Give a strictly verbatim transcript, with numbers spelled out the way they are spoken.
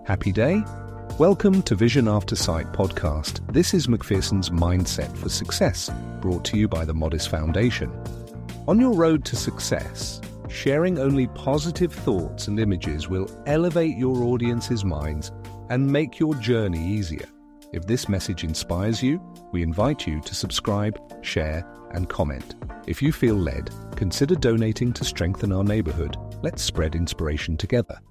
Happy day? Welcome to Vision After Sight podcast. This is Macpherson's Mindset for Success, brought to you by the Modest Foundation. On your road to success, sharing only positive thoughts and images will elevate your audience's minds and make your journey easier. If this message inspires you, we invite you to subscribe, share, and comment. If you feel led, consider donating to strengthen our neighborhood. Let's spread inspiration together.